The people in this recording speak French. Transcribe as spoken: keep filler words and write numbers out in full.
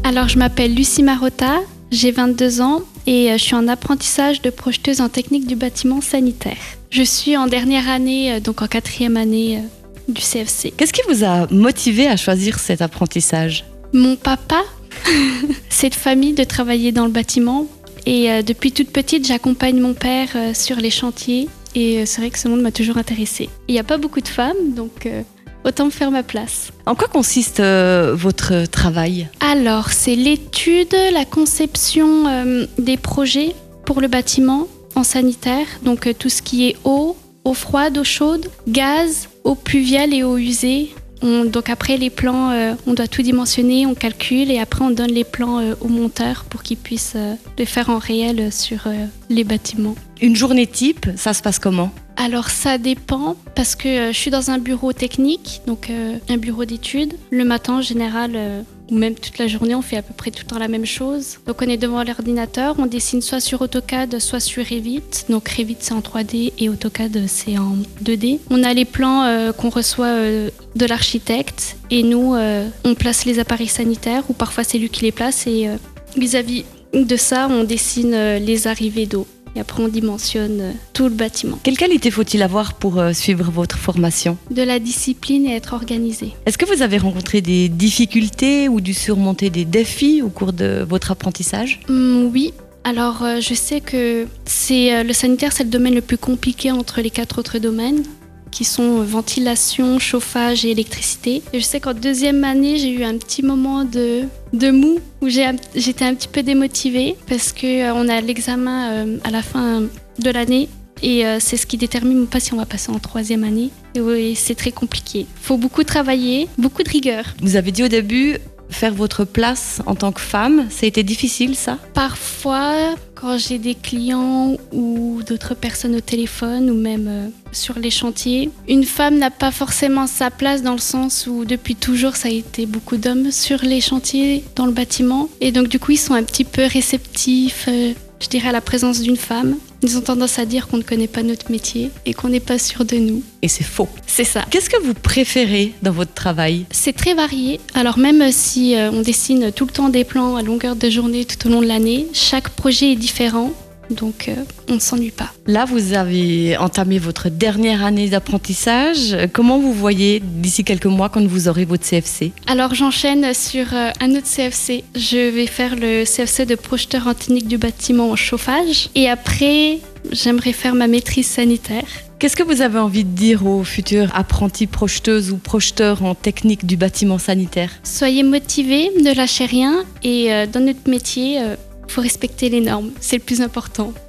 Alors, je m'appelle Lucie Marotta, j'ai vingt-deux ans et je suis en apprentissage de projeteuse en technique du bâtiment sanitaire. Je suis en dernière année, donc en quatrième année du C F C. Qu'est-ce qui vous a motivé à choisir cet apprentissage ? Mon papa, c'est de famille de travailler dans le bâtiment et euh, depuis toute petite, j'accompagne mon père euh, sur les chantiers et euh, c'est vrai que ce monde m'a toujours intéressée. Il n'y a pas beaucoup de femmes, donc euh, autant me faire ma place. En quoi consiste euh, votre travail ? Alors, c'est l'étude, la conception euh, des projets pour le bâtiment en sanitaire, donc euh, tout ce qui est eau, eau froide, eau chaude, gaz, eau pluviale et eau usée. On, donc après les plans, euh, on doit tout dimensionner, on calcule et après on donne les plans euh, aux monteurs pour qu'ils puissent euh, les faire en réel sur euh, les bâtiments. Une journée type, ça se passe comment ? Alors ça dépend parce que euh, je suis dans un bureau technique, donc euh, un bureau d'études. Le matin en général, euh, ou même toute la journée, on fait à peu près tout le temps la même chose. Donc on est devant l'ordinateur, on dessine soit sur AutoCAD, soit sur Revit. Donc Revit c'est en trois D et AutoCAD c'est en deux D. On a les plans euh, qu'on reçoit euh, de l'architecte et nous euh, on place les appareils sanitaires ou parfois c'est lui qui les place et euh, vis-à-vis de ça on dessine euh, les arrivées d'eau. Et après, on dimensionne euh, tout le bâtiment. Quelle qualité faut-il avoir pour euh, suivre votre formation ? De la discipline et être organisé. Est-ce que vous avez rencontré des difficultés ou dû surmonter des défis au cours de votre apprentissage ? Hum, oui. Alors, euh, je sais que c'est, euh, le sanitaire, c'est le domaine le plus compliqué entre les quatre autres domaines, qui sont ventilation, chauffage et électricité. Et je sais qu'en deuxième année, j'ai eu un petit moment de, de mou où j'ai, j'étais un petit peu démotivée parce qu'on euh, a l'examen euh, à la fin de l'année et euh, c'est ce qui détermine pas si on va passer en troisième année. Et oui, c'est très compliqué. Il faut beaucoup travailler, beaucoup de rigueur. Vous avez dit au début, faire votre place en tant que femme, ça a été difficile ça ? Parfois, quand j'ai des clients ou d'autres personnes au téléphone ou même euh, sur les chantiers, une femme n'a pas forcément sa place dans le sens où depuis toujours ça a été beaucoup d'hommes sur les chantiers dans le bâtiment et donc du coup ils sont un petit peu réceptifs, euh, je dirais à la présence d'une femme. Ils ont tendance à dire qu'on ne connaît pas notre métier et qu'on n'est pas sûr de nous. Et c'est faux. C'est ça. Qu'est-ce que vous préférez dans votre travail ? C'est très varié. Alors même si euh, on dessine tout le temps des plans à longueur de journée tout au long de l'année, chaque projet est différent. Donc, euh, on ne s'ennuie pas. Là, vous avez entamé votre dernière année d'apprentissage. Comment vous voyez d'ici quelques mois quand vous aurez votre C F C ? Alors, j'enchaîne sur euh, un autre C F C. Je vais faire le C F C de projeteur en technique du bâtiment en chauffage. Et après, j'aimerais faire ma maîtrise sanitaire. Qu'est-ce que vous avez envie de dire aux futurs apprentis projeteuses ou projeteurs en technique du bâtiment sanitaire ? Soyez motivés, ne lâchez rien. Et euh, dans notre métier... Euh, Il faut respecter les normes, c'est le plus important.